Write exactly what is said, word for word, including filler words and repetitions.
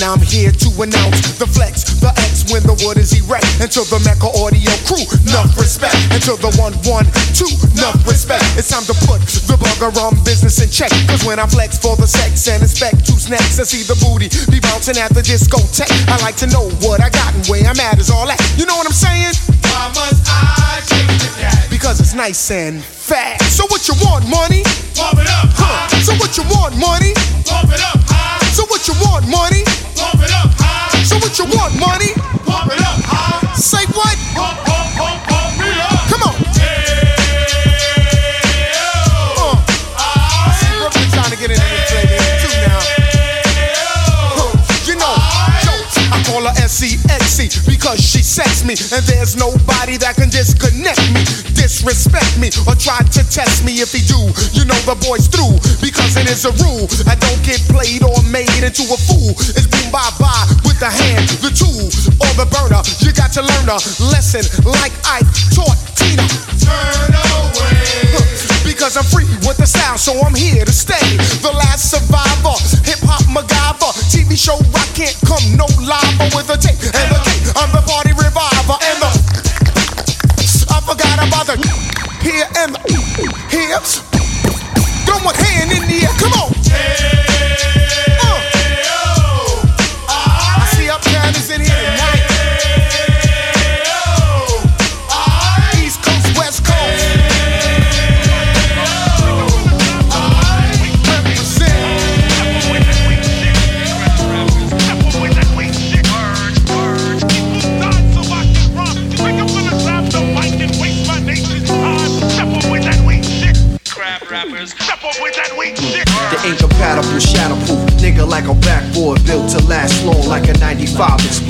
I'm here to announce the flex, the X when the wood is erect. And to the Mecca Audio crew, enough respect. And to the one, one, two, enough respect. It's time to put the bugger on business in check. Cause when I flex for the sex and inspect who's next, I see the booty be bouncing at the discotheque. I like to know what I got and where I'm at is all that. You know what I'm saying? Why must I change the cat? Because it's nice and fast. So what you want, money? Pump it up high. Huh. So what you want, money? Pump it up high. So what you want, money? Pump it up high. So what you want, money? Pump it up high. Say what? Pump, pump, pump, pump it up. Come on. Uh, I see Brooklyn trying to get into the flavor too now. Huh. You know, yo, I call her S E X E because she sets me, and there's nobody that can disconnect me, disrespect me, or try to test me. If he do, you know the boy's through, because it is a rule. I don't get played or made into a fool. It's boom bye bye with the hand, the tool, or the burner. You got to learn a lesson like I taught Tina. Turn away. Because I'm free with the style, so I'm here to stay. The last survivor, hip hop MacGyver. T V show I can't come no live with a tape and the cake. I'm the party reviver and the I forgot about the here and the here. Throw my hand in the air, come on. Uh. I see Uptown is in here tonight. East Coast, West Coast. The incompatible, shatterproof nigga like a backboard built to last long like a ninety-five explosive.